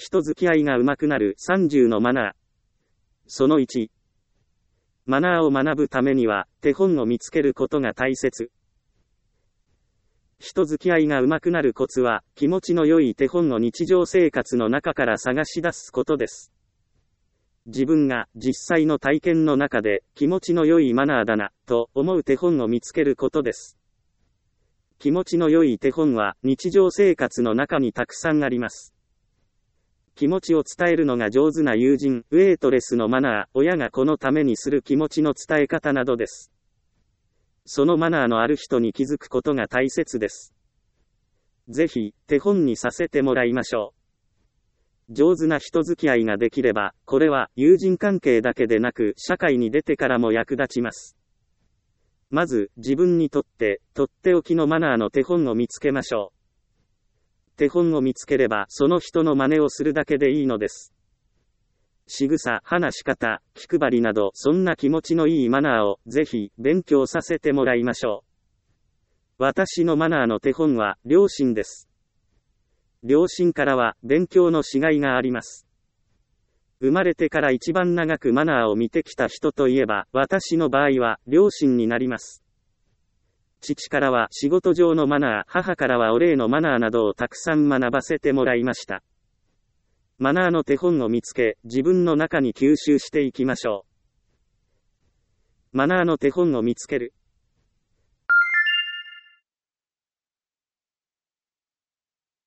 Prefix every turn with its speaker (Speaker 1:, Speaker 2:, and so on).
Speaker 1: 人付き合いが上手くなる30のマナー。その1。マナーを学ぶためには、手本を見つけることが大切。人付き合いが上手くなるコツは、気持ちの良い手本を日常生活の中から探し出すことです。自分が実際の体験の中で気持ちの良いマナーだな、と思う手本を見つけることです。気持ちの良い手本は日常生活の中にたくさんあります。気持ちを伝えるのが上手な友人、ウェイトレスのマナー、親が子のためにする気持ちの伝え方などです。そのマナーのある人に気づくことが大切です。ぜひ、手本にさせてもらいましょう。上手な人付き合いができれば、これは友人関係だけでなく、社会に出てからも役立ちます。まず、自分にとって、とっておきのマナーの手本を見つけましょう。手本を見つければ、その人の真似をするだけでいいのです。仕草、話し方、気配りなど、そんな気持ちのいいマナーを、ぜひ、勉強させてもらいましょう。私のマナーの手本は、両親です。両親からは、勉強のしがいがあります。生まれてから一番長くマナーを見てきた人といえば、私の場合は、両親になります。父からは仕事上のマナー、母からはお礼のマナーなどをたくさん学ばせてもらいました。マナーの手本を見つけ、自分の中に吸収していきましょう。マナーの手本を見つける。